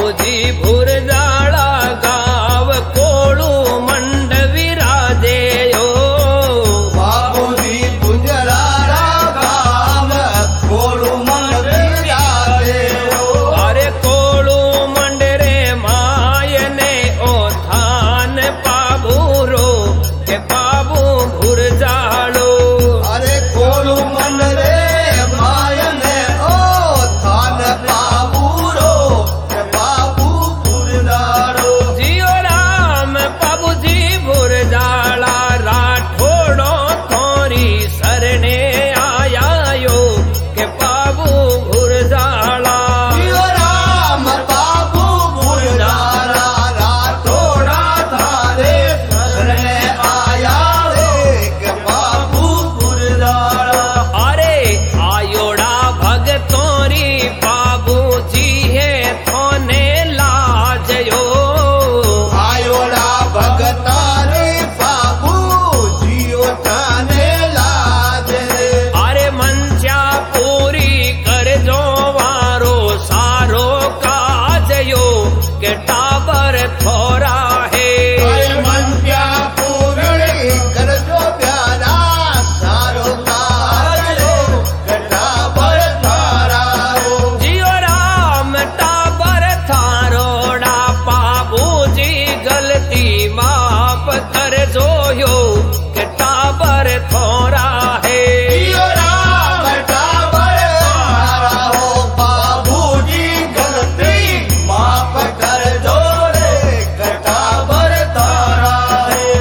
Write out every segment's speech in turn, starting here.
बाबूजी भुरजाळा गाव कोळू मंड विराजे यो बाबूजी भुरजाळा गाव कोळू मंड विराजे यो अरे कोळू मंड रे मायने ओ थान पाबूरो के बाबू भुरजाळो अरे कोळू मंड रे मायने ओ थान पाबूरो के बाबू भुरजाळो जियो राम बाबूजी भुरजाळा राठोड़ो थोरी सरने आया यो के बाबू भुरजाळा जियो राम बाबू भुरजाळा राठोड़ा थारे सरने आया रे के बाबू भुरजाळा अरे आयोड़ा भगतोरी बाबूजी है थोने लाज यो आयोड़ा भगतारे बाबू जियो थाने लाज रे अरे मंचा पूरी कर जो वारो सारो काज यो के टाबर थोरा है अरे मंत्या पूरी कर जो प्यारा सारो काज रे गटा पर थारा हो जियो राम टाबर थारोड़ा बाबूजी गलती माफ कर जो यो के टाबर थोरा है जियो राम टाबर थारा हो बाबूजी गलती माफ कर दो रे गटा पर थारा है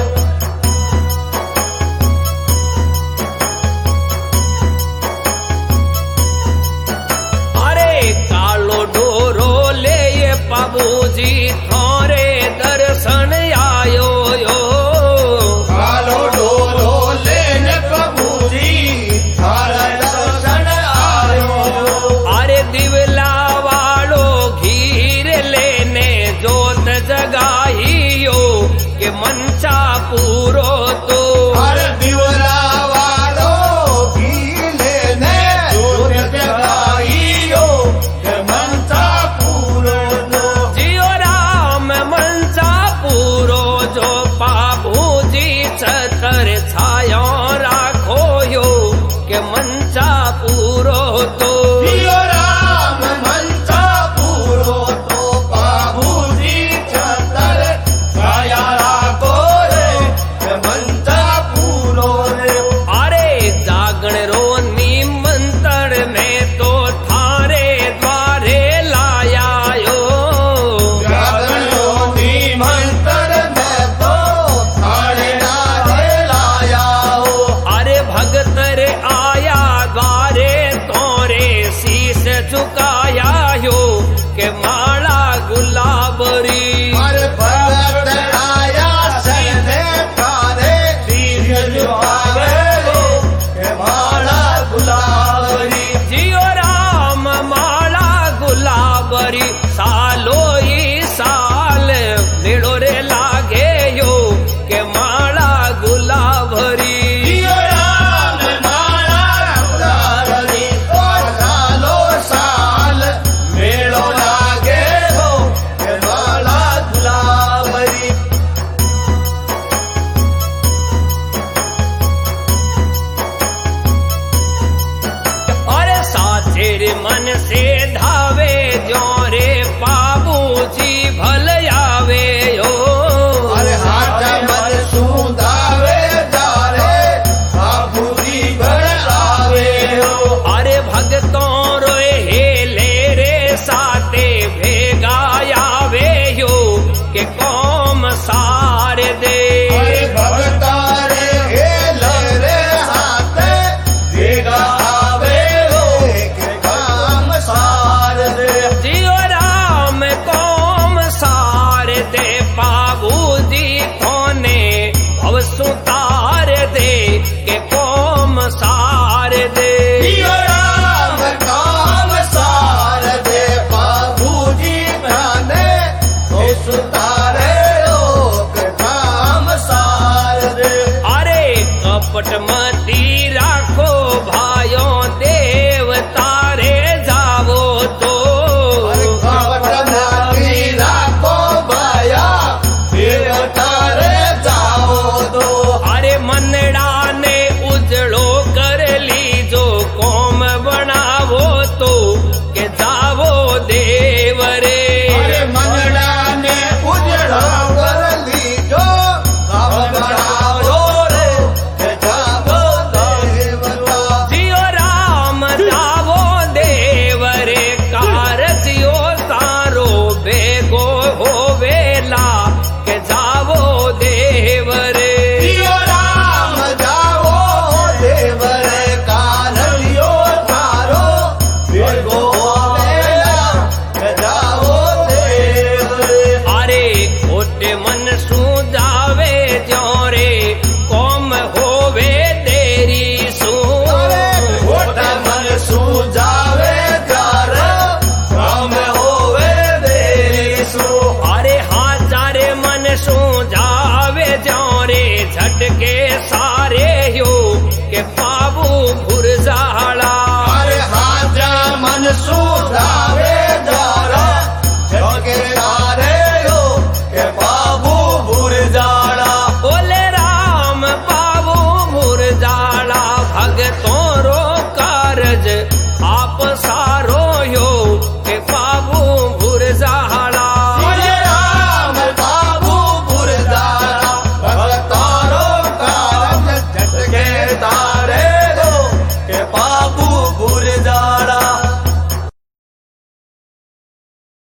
अरे कालो डोरो ले ये बाबूजी थोरे दर्शन आयो यो कालो डोरो लेने बाबूजी थारा दर्शन आयो अरे दिवला वालो घीर लेने जोत जगाइयो के मंचा पूरो तो हर दिवला वालो गीले ने जोत जगाइयो के मनता पूरो दो जियो राम मंचा पूरो जो बाबूजी छतर छायो राखो यो के मंचा पूरो तो जियो राम मनता पूरो तो बाबूजी छतर छाया राखो रे के मनता पूरो रे अरे जागण रो निमंत्रण में तो थारे द्वारे लाया यो जागरो निमंत्रण में तो थारे नारे लाया हो अरे भगत रे आया द्वारे तोरे शीश झुकाया यो के माला गुलाबरी हर भगत आया सने थारे तीर जुआवे लो के माला गुलाबरी जियो राम माला गुलाबरी सालो ई साल मेड़ो रे लागे यो के माला गुलाबरी जियो राम माला गुलाबरी ओ सालो साल मेलो लागे हो के माला गुलाबरी अरे साचेर मन से धावे जो रे बाबूजी भल आवे यो अरे हाथ मन सुदावे जारे बाबूजी भर आवे हो अरे भगतों रोए हेले रे साते भेगा आवे यो के कौम सार दे अरे भगतारे हेले हाथ देगा आवे हो के काम सार दे जियो राम कौम सार दे बाबूजी थोने भव सुतार दे के कौम सार दे जियो राम काम सार दे बाबूजी ध्याने तो सुतारे लोग काम सार दे अरे कपट मती राखो भाइयों देव तारे जावो तो अरे कपट मती झटके सारे यो के पावू भुरजाड़ा अरे हाजा मन सो